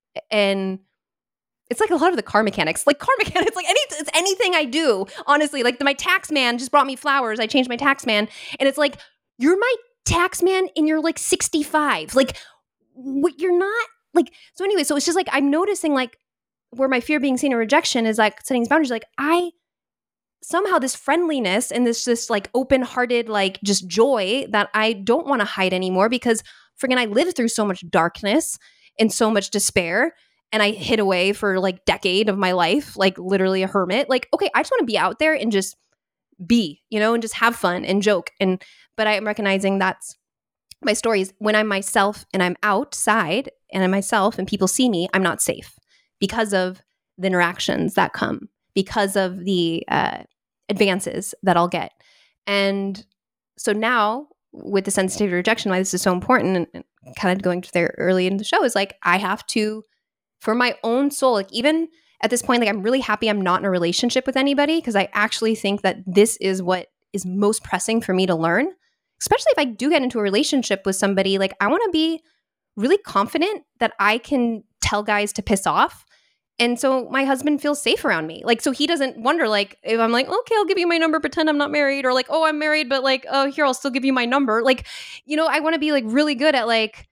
And it's like a lot of the car mechanics, like it's anything I do, honestly. Like my tax man just brought me flowers. I changed my tax man, and it's like, you're my tax man and you're like 65. Like what, you're not like, so anyway, so it's just like, I'm noticing like where my fear of being seen or rejection is like setting these boundaries. Like somehow this friendliness and this like open-hearted, like just joy that I don't want to hide anymore, because friggin' I lived through so much darkness and so much despair, and I hid away for like decade of my life, like literally a hermit. Like, okay, I just want to be out there and just be, and just have fun and joke. But I am recognizing that's my story is when I'm myself and I'm outside and I'm myself and people see me, I'm not safe because of the interactions that come, because of the advances that I'll get. And so now with the sensitivity to rejection, why this is so important, and kind of going to there early in the show, is like, I have to, for my own soul, like even at this point, like I'm really happy I'm not in a relationship with anybody, because I actually think that this is what is most pressing for me to learn. Especially if I do get into a relationship with somebody, like I want to be really confident that I can tell guys to piss off. And so my husband feels safe around me. Like, so he doesn't wonder, like, if I'm like, okay, I'll give you my number, pretend I'm not married, or like, oh, I'm married, but like, oh, here, I'll still give you my number. Like, I want to be like really good at like,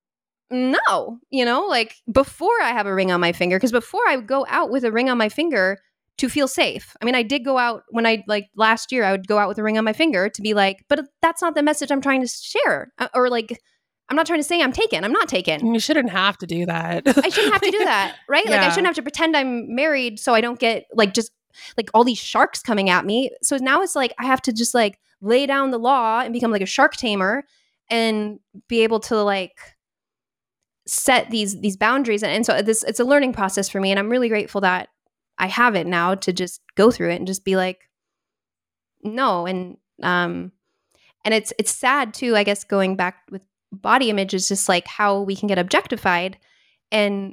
no, like before I have a ring on my finger, because before I would go out with a ring on my finger to feel safe. I mean, I did go out when I, like last year, I would go out with a ring on my finger to be like, but that's not the message I'm trying to share. Or like, I'm not trying to say I'm taken. I'm not taken. You shouldn't have to do that. I shouldn't have to do that, right? Yeah. Like I shouldn't have to pretend I'm married so I don't get like just like all these sharks coming at me. So now it's like I have to just like lay down the law and become like a shark tamer and be able to like set these boundaries. And so it's a learning process for me, and I'm really grateful that I have it now to just go through it and just be like, no. And it's sad too, I guess, going back with body image, is just like how we can get objectified. And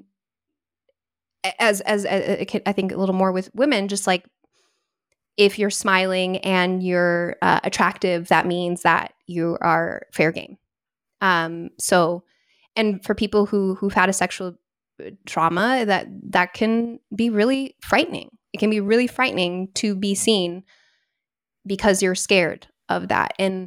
as I think a little more with women, just like if you're smiling and you're attractive, that means that you are fair game. So, and for people who've had a sexual trauma, that can be really frightening. It can be really frightening to be seen because you're scared of that. And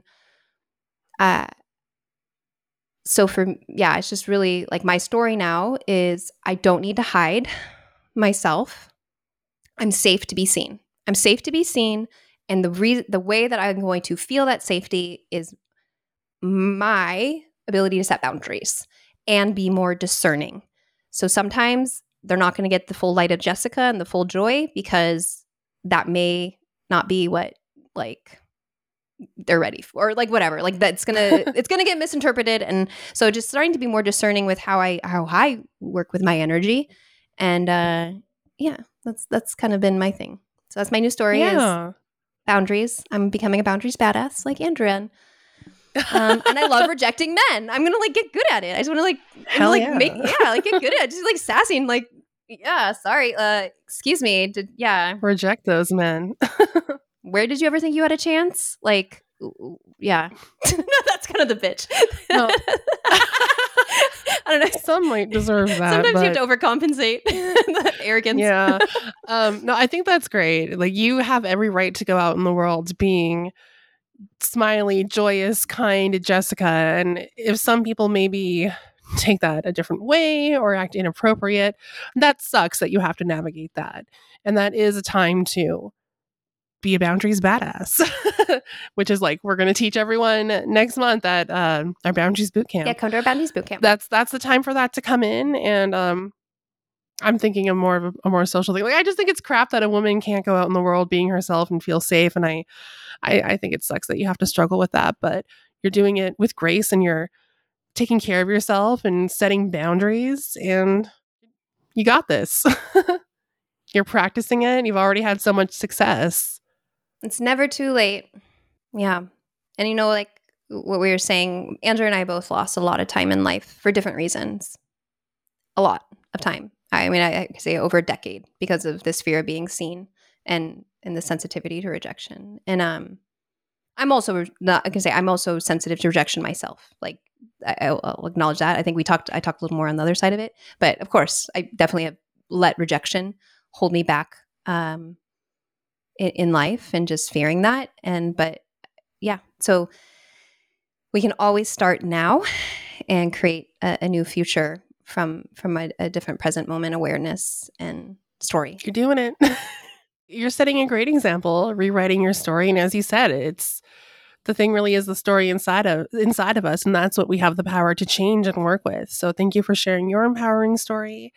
so it's just really like my story now is I don't need to hide myself. I'm safe to be seen. I'm safe to be seen. And the way that I'm going to feel that safety is my ability to set boundaries and be more discerning. So sometimes they're not going to get the full light of Jessica and the full joy, because that may not be what like they're ready for, or like whatever, like that's it's gonna get misinterpreted. And so just starting to be more discerning with how I work with my energy. And that's kind of been my thing. So that's my new story is boundaries. I'm becoming a boundaries badass like Andrea. And I love rejecting men. I'm gonna like get good at it. I just want to like get good at it. Just like sassy and like, yeah, sorry, excuse me, Reject those men. Where did you ever think you had a chance? Like, yeah. That's kind of the bitch. No. I don't know. Some might deserve that. Sometimes you have to overcompensate the arrogance. Yeah. No, I think that's great. Like, you have every right to go out in the world being smiley, joyous, kind Jessica. And if some people maybe take that a different way or act inappropriate, that sucks that you have to navigate that. And that is a time to be a boundaries badass, which is like, we're going to teach everyone next month at our boundaries boot camp. Yeah, come to our boundaries boot camp. That's the time for that to come in. And I'm thinking of a more social thing. Like, I just think it's crap that a woman can't go out in the world being herself and feel safe. And I think it sucks that you have to struggle with that, but you're doing it with grace and you're taking care of yourself and setting boundaries, and you got this. You're practicing it. You've already had so much success. It's never too late. Yeah. And like what we were saying, Andrew and I both lost a lot of time in life for different reasons. A lot of time. I mean, I could say over a decade, because of this fear of being seen and the sensitivity to rejection. And I'm also I'm also sensitive to rejection myself. Like I'll acknowledge that. I think I talked a little more on the other side of it. But of course, I definitely have let rejection hold me back in life, and just fearing that. But yeah, so we can always start now and create a new future from a different present moment awareness and story. You're doing it. You're setting a great example, rewriting your story. And as you said, it's the thing really is the story inside of us. And that's what we have the power to change and work with. So thank you for sharing your empowering story.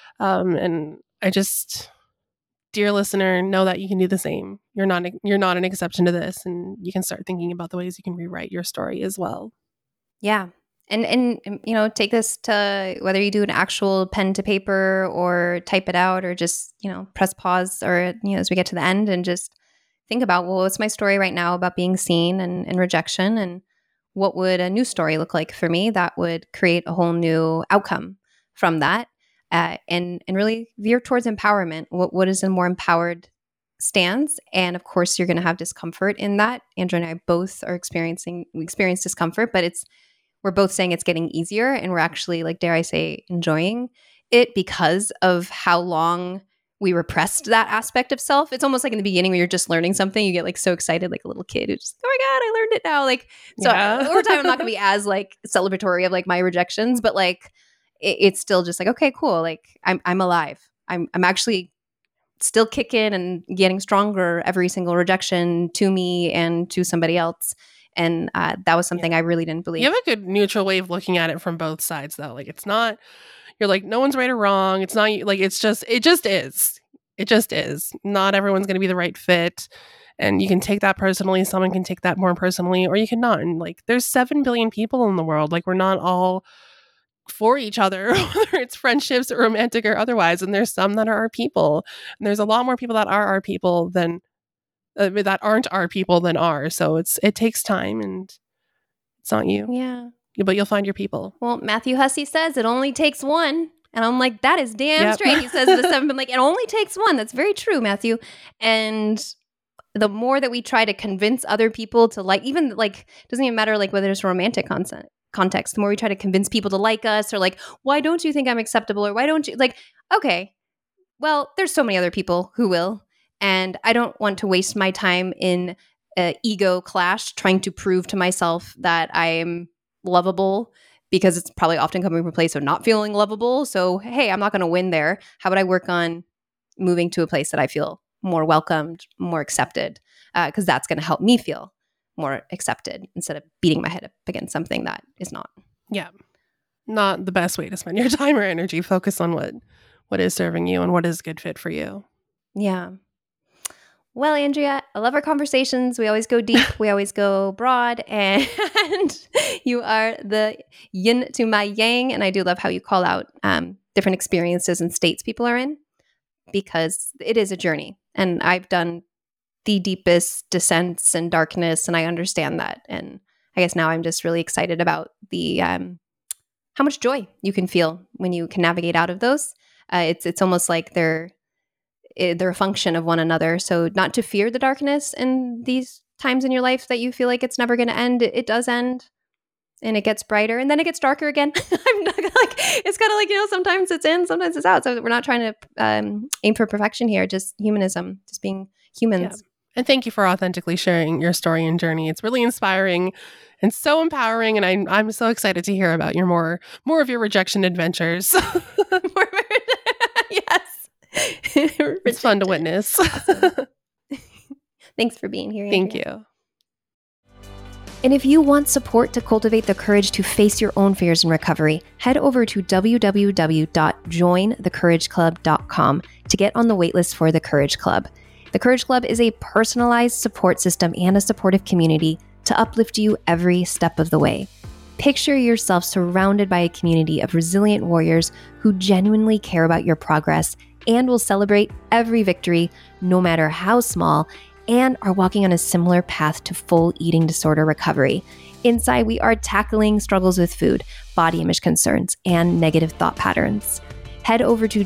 And I just, dear listener, know that you can do the same. You're not an exception to this. And you can start thinking about the ways you can rewrite your story as well. Yeah. And take this to whether you do an actual pen to paper or type it out or just, press pause or, as we get to the end and just think about, well, what's my story right now about being seen and rejection, and what would a new story look like for me that would create a whole new outcome from that, and really veer towards empowerment. What is a more empowered stance? And of course, you're going to have discomfort in that. Andrew and I both are experience discomfort, but we're both saying it's getting easier, and we're actually, like, dare I say, enjoying it because of how long we repressed that aspect of self. It's almost like in the beginning when you're just learning something, you get like so excited, like a little kid who's just, oh my God, I learned it now. Like, so over time, I'm not gonna be as like celebratory of like my rejections, but like it's still just like, okay, cool. Like I'm alive. I'm actually still kicking and getting stronger every single rejection to me and to somebody else. And that was something I really didn't believe. You have a good neutral way of looking at it from both sides, though. Like, it's not, you're like, no one's right or wrong. It's not like, it just is. It just is. Not everyone's going to be the right fit. And you can take that personally. Someone can take that more personally, or you cannot. And like, there's 7 billion people in the world. Like, we're not all for each other, whether it's friendships or romantic or otherwise. And there's some that are our people. And there's a lot more people that are our people than that aren't our people than are. So it takes time, and it's not you. Yeah. But you'll find your people. Well, Matthew Hussey says it only takes one. And I'm like, that is damn straight. He says the 7, but like, it only takes one. That's very true, Matthew. And the more that we try to convince other people to like, even like, doesn't even matter like whether it's a romantic context, the more we try to convince people to like us, or like, why don't you think I'm acceptable? Or why don't you like, okay, well, there's so many other people who will. And I don't want to waste my time in an ego clash trying to prove to myself that I'm lovable, because it's probably often coming from a place of not feeling lovable. So, hey, I'm not going to win there. How about I work on moving to a place that I feel more welcomed, more accepted, because that's going to help me feel more accepted instead of beating my head up against something that is not. Yeah. Not the best way to spend your time or energy. Focus on what is serving you and what is a good fit for you. Yeah. Well, Andrea, I love our conversations. We always go deep. We always go broad. And you are the yin to my yang. And I do love how you call out different experiences and states people are in, because it is a journey. And I've done the deepest descents and darkness, and I understand that. And I guess now I'm just really excited about the how much joy you can feel when you can navigate out of those. It's almost like they're a function of one another. So not to fear the darkness in these times in your life that you feel like it's never going to end. It does end, and it gets brighter, and then it gets darker again. I'm not like, it's kind of like, sometimes it's in, sometimes it's out. So we're not trying to aim for perfection here, just humanism, just being humans. Yeah. And thank you for authentically sharing your story and journey. It's really inspiring and so empowering. And I'm so excited to hear about your more of your rejection adventures. Yes. It's fun to witness. Awesome. Thanks for being here, Andrea. Thank you. And if you want support to cultivate the courage to face your own fears in recovery, head over to www.jointhecourageclub.com to get on the waitlist for the Courage Club. The Courage Club is a personalized support system and a supportive community to uplift you every step of the way. Picture yourself surrounded by a community of resilient warriors who genuinely care about your progress and will celebrate every victory, no matter how small, and are walking on a similar path to full eating disorder recovery. Inside, we are tackling struggles with food, body image concerns, and negative thought patterns. Head over to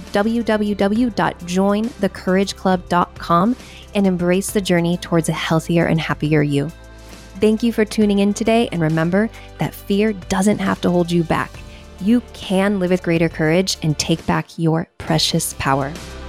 www.jointhecourageclub.com and embrace the journey towards a healthier and happier you. Thank you for tuning in today, and remember that fear doesn't have to hold you back. You can live with greater courage and take back your precious power.